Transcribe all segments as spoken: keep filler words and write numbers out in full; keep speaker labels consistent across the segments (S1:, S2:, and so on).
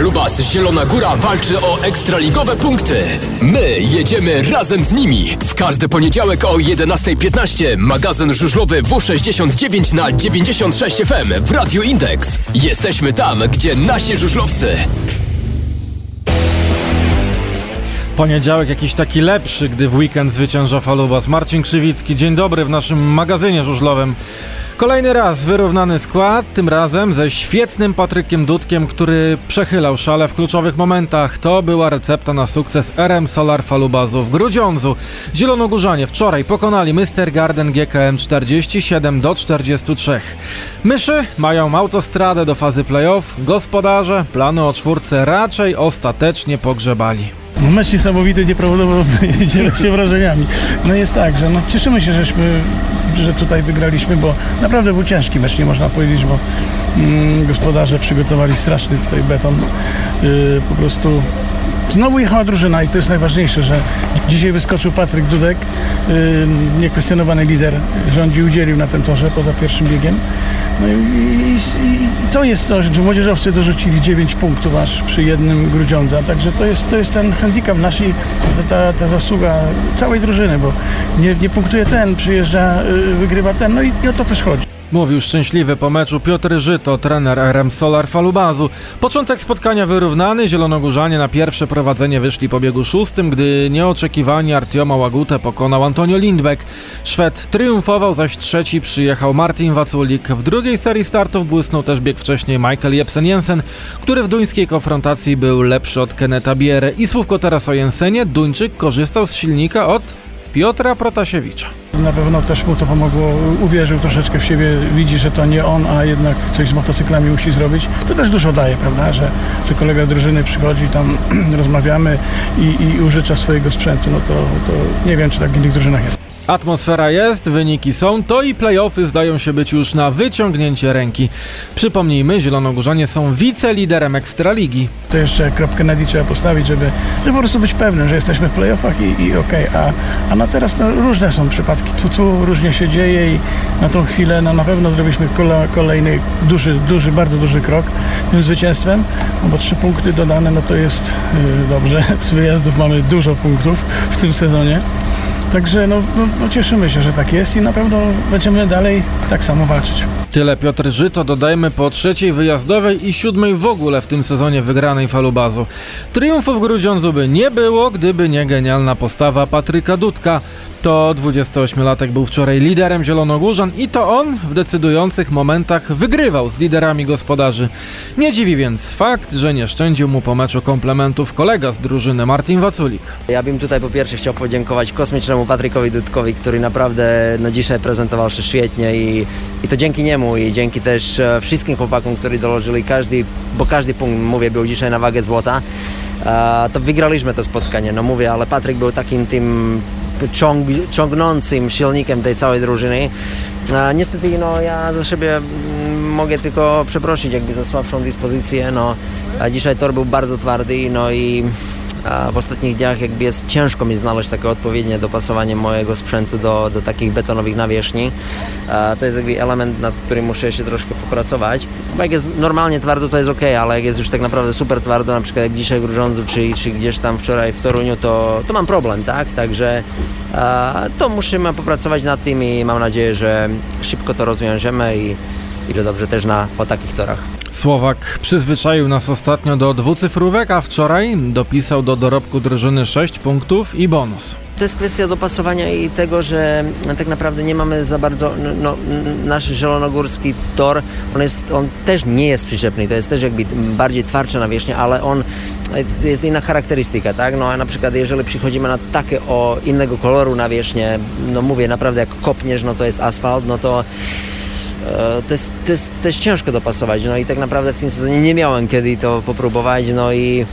S1: Falubas Zielona Góra walczy o ekstraligowe punkty. My jedziemy razem z nimi. W każdy poniedziałek o jedenasta piętnaście magazyn żużlowy W sześćdziesiąt dziewięć na dziewięćdziesiąt sześć F M w Radiu Indeks. Jesteśmy tam, gdzie nasi żużlowcy.
S2: Poniedziałek jakiś taki lepszy, gdy w weekend zwycięża Falubas. Marcin Krzywicki, dzień dobry w naszym magazynie żużlowym. Kolejny raz wyrównany skład, tym razem ze świetnym Patrykiem Dudkiem, który przechylał szale w kluczowych momentach. To była recepta na sukces R M Solar Falubasu w Grudziądzu. Zielonogórzanie wczoraj pokonali Mister Garden G K M czterdzieści siedem do czterdziestu trzech. Myszy mają autostradę do fazy play-off. Gospodarze plany o czwórce raczej ostatecznie pogrzebali.
S3: No mecz niesamowity, nieprawdopodobny, dzielę się wrażeniami. No jest tak, że no cieszymy się, żeśmy, że tutaj wygraliśmy, bo naprawdę był ciężki mecz, nie można powiedzieć, bo mm, gospodarze przygotowali straszny tutaj beton. Yy, po prostu znowu jechała drużyna i to jest najważniejsze, że dzisiaj wyskoczył Patryk Dudek, yy, niekwestionowany lider, rządzi udzielił na tym torze poza pierwszym biegiem. No i, i, i to jest to, że młodzieżowcy dorzucili dziewięć punktów aż przy jednym Grudziądza, także to jest, to jest ten handicap nasz i ta, ta zasługa całej drużyny, bo nie, nie punktuje ten, przyjeżdża, wygrywa ten, no i, i o to też chodzi.
S2: Mówił szczęśliwy po meczu Piotr Żyto, trener R M Solar Falubasu. Początek spotkania wyrównany, zielonogórzanie na pierwsze prowadzenie wyszli po biegu szóstym, gdy nieoczekiwanie Artioma Łagutę pokonał Antonio Lindbeck. Szwed triumfował, zaś trzeci przyjechał Martin Waculik. W drugiej serii startów błysnął też bieg wcześniej Michael Jepsen-Jensen, który w duńskiej konfrontacji był lepszy od Keneta Bierę. I słówko teraz o Jensenie. Duńczyk korzystał z silnika od Piotra Protasiewicza.
S3: Na pewno też mu to pomogło, uwierzył troszeczkę w siebie, widzi, że to nie on, a jednak coś z motocyklami musi zrobić. To też dużo daje, prawda, że, że kolega drużyny przychodzi, tam rozmawiamy i, i użycza swojego sprzętu, no to, to nie wiem, czy tak w innych drużynach jest.
S2: Atmosfera jest, wyniki są, to i play-offy zdają się być już na wyciągnięcie ręki. Przypomnijmy, zielonogórzanie są wiceliderem Ekstraligi.
S3: To jeszcze kropkę nad i trzeba postawić, żeby, żeby po prostu być pewnym, że jesteśmy w play-offach i, i okej, okay. a, a na teraz no, różne są przypadki, tu, tu różnie się dzieje i na tą chwilę no, na pewno zrobiliśmy kole, kolejny duży, duży, bardzo duży krok tym zwycięstwem, no bo trzy punkty dodane, no to jest yy, dobrze, z wyjazdów mamy dużo punktów w tym sezonie. Także no, no, no cieszymy się, że tak jest i na pewno będziemy dalej tak samo walczyć.
S2: Tyle Piotr Żyto, dodajmy po trzeciej wyjazdowej i siódmej w ogóle w tym sezonie wygranej Falubasu. Triumfu w Grudziądzu by nie było, gdyby nie genialna postawa Patryka Dudka. To dwudziestoośmiolatek był wczoraj liderem Zielonogórzan i to on w decydujących momentach wygrywał z liderami gospodarzy. Nie dziwi więc fakt, że nie szczędził mu po meczu komplementów kolega z drużyny Martin Waculik.
S4: Ja bym tutaj po pierwsze chciał podziękować kosmicznemu Patrykowi Dudkowi, który naprawdę no, dzisiaj prezentował się świetnie i, i to dzięki niemu i dzięki też e, wszystkim chłopakom, którzy dołożyli każdy, bo każdy punkt, mówię, był dzisiaj na wagę złota. E, to wygraliśmy to spotkanie, no mówię, ale Patryk był takim tym Ciąg, ciągnącym silnikiem tej całej drużyny. A niestety no, ja za siebie mogę tylko przeprosić jakby za słabszą dyspozycję. No, a dzisiaj tor był bardzo twardy no i a w ostatnich dniach jakby jest ciężko mi znaleźć takie odpowiednie dopasowanie mojego sprzętu do, do takich betonowych nawierzchni. A to jest jakby element, nad którym muszę się troszkę popracować. Bo jak jest normalnie twardo, to jest ok, ale jak jest już tak naprawdę super twardo, na przykład jak dzisiaj w Grudziądzu, czy, czy gdzieś tam wczoraj w Toruniu, to, to mam problem, tak? Także a, to musimy popracować nad tym i mam nadzieję, że szybko to rozwiążemy i, i że dobrze też na, po takich torach.
S2: Słowak przyzwyczaił nas ostatnio do dwucyfrówek, a wczoraj dopisał do dorobku drużyny sześć punktów i bonus.
S4: To jest kwestia dopasowania i tego, że tak naprawdę nie mamy za bardzo, no, nasz zielonogórski tor, on, jest, on też nie jest przyczepny, to jest też jakby bardziej twardsza nawierzchnia, ale on jest inna charakterystyka, tak? No a na przykład jeżeli przychodzimy na takie o innego koloru nawierzchnię, no mówię naprawdę jak kopniesz, no to jest asfalt, no to To jest, to, jest, to jest ciężko dopasować, no i tak naprawdę w tym sezonie nie miałem kiedy to popróbować, no i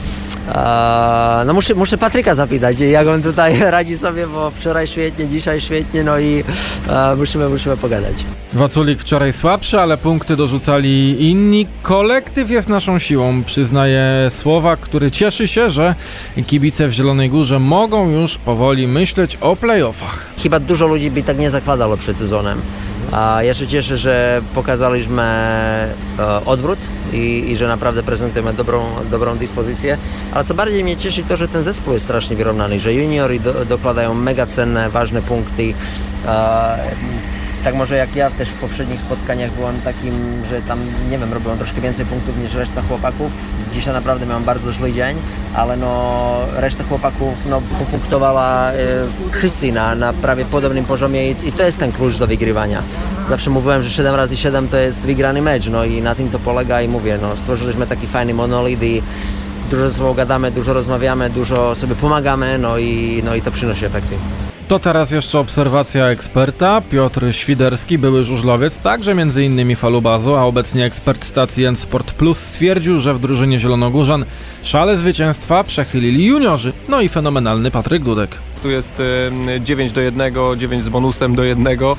S4: e, no muszę, muszę Patryka zapytać, jak on tutaj radzi sobie, bo wczoraj świetnie, dzisiaj świetnie, no i e, musimy, musimy pogadać.
S2: Waculik wczoraj słabszy, ale punkty dorzucali inni. Kolektyw jest naszą siłą, przyznaje Słowak, który cieszy się, że kibice w Zielonej Górze mogą już powoli myśleć o play-offach.
S4: Chyba dużo ludzi by tak nie zakładało przed sezonem. A ja się cieszę, że pokazaliśmy e, odwrót i, i że naprawdę prezentujemy dobrą, dobrą dyspozycję, ale co bardziej mnie cieszy to, że ten zespół jest strasznie wyrównany, że juniori do, dokładają mega cenne, ważne punkty. Tak może jak ja też w poprzednich spotkaniach byłem takim, że tam, nie wiem, robiłem troszkę więcej punktów niż reszta chłopaków. Dzisiaj naprawdę miałem bardzo zły dzień, ale no reszta chłopaków no, popunktowała y, wszyscy na, na prawie podobnym poziomie i, i to jest ten klucz do wygrywania. Zawsze mówiłem, że siedem razy siedem to jest wygrany mecz, no i na tym to polega i mówię, no stworzyliśmy taki fajny monolit i dużo ze sobą gadamy, dużo rozmawiamy, dużo sobie pomagamy, no i, no i to przynosi efekty.
S2: To teraz jeszcze obserwacja eksperta. Piotr Świderski, były żużlowiec, także między innymi falubazu, a obecnie ekspert stacji N Sport Plus, stwierdził, że w drużynie zielonogórzan szale zwycięstwa przechylili juniorzy. No i fenomenalny Patryk Dudek.
S5: Tu jest dziewięć do jednego, dziewięć z bonusem do jednego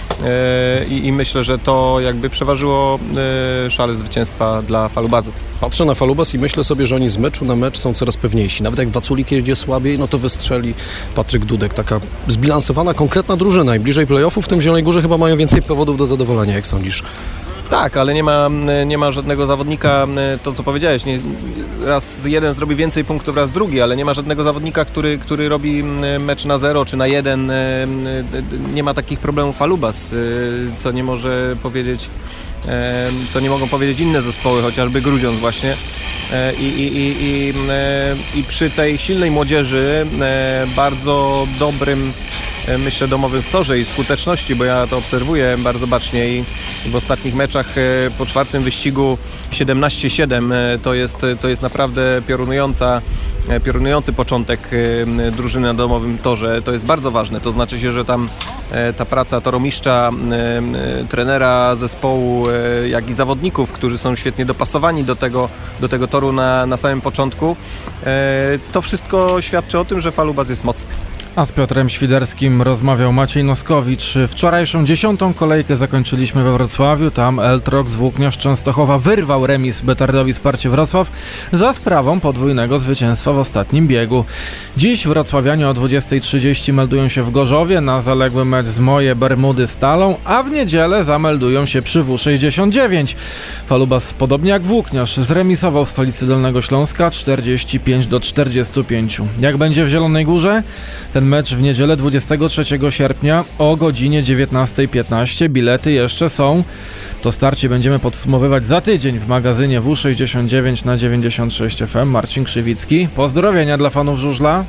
S5: i, i myślę, że to jakby przeważyło szale zwycięstwa dla falubazu.
S6: Patrzę na falubaz i myślę sobie, że oni z meczu na mecz są coraz pewniejsi. Nawet jak Waculik jedzie słabiej, no to wystrzeli Patryk Dudek. Taka zbilansowana, konkretna drużyna i bliżej playoffów w tym Zielonej Górze chyba mają więcej powodów do zadowolenia, jak sądzisz?
S5: Tak, ale nie ma, nie ma żadnego zawodnika, to co powiedziałeś, nie, raz jeden zrobi więcej punktów, raz drugi, ale nie ma żadnego zawodnika, który, który robi mecz na zero czy na jeden, nie ma takich problemów falubaz, co nie może powiedzieć, co nie mogą powiedzieć inne zespoły, chociażby Grudziądz właśnie. I, i, i, i, i przy tej silnej młodzieży, bardzo dobrym, myślę, domowym storze i skuteczności, bo ja to obserwuję bardzo bacznie i w ostatnich meczach po czwartym wyścigu siedemnaście siedem to jest, to jest naprawdę piorunująca, piorunujący początek drużyny na domowym torze. To jest bardzo ważne, to znaczy się, że tam ta praca toromistrza, trenera zespołu, jak i zawodników, którzy są świetnie dopasowani do tego, do tego toru na, na samym początku, to wszystko świadczy o tym, że falubaz jest mocny.
S2: A z Piotrem Świderskim rozmawiał Maciej Noskowicz. Wczorajszą dziesiątą kolejkę zakończyliśmy we Wrocławiu. Tam Eltrok z Włóknia z Częstochowa wyrwał remis Betardowi Sparcie Wrocław za sprawą podwójnego zwycięstwa w ostatnim biegu. Dziś wrocławianie o dwudziestej trzydzieści meldują się w Gorzowie na zaległy mecz z Moje Bermudy Stalą, a w niedzielę zameldują się przy W sześćdziesiąt dziewięć. Falubas, podobnie jak Włókniarz, zremisował w stolicy Dolnego Śląska czterdzieści pięć do czterdziestu pięciu. Jak będzie w Zielonej Górze? Ten mecz w niedzielę dwudziestego trzeciego sierpnia o godzinie dziewiętnasta piętnaście. Bilety jeszcze są. To starcie będziemy podsumowywać za tydzień w magazynie W sześćdziesiąt dziewięć na dziewięćdziesiąt sześć F M. Marcin Krzywicki. Pozdrowienia dla fanów żużla.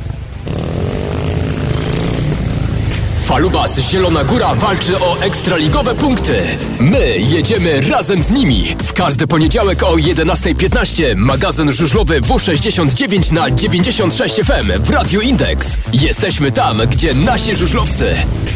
S1: Falubas Zielona Góra walczy o ekstraligowe punkty. My jedziemy razem z nimi. W każdy poniedziałek o jedenasta piętnaście magazyn żużlowy W sześćdziesiąt dziewięć na dziewięćdziesiąt sześć F M w Radiu Indeks. Jesteśmy tam, gdzie nasi żużlowcy.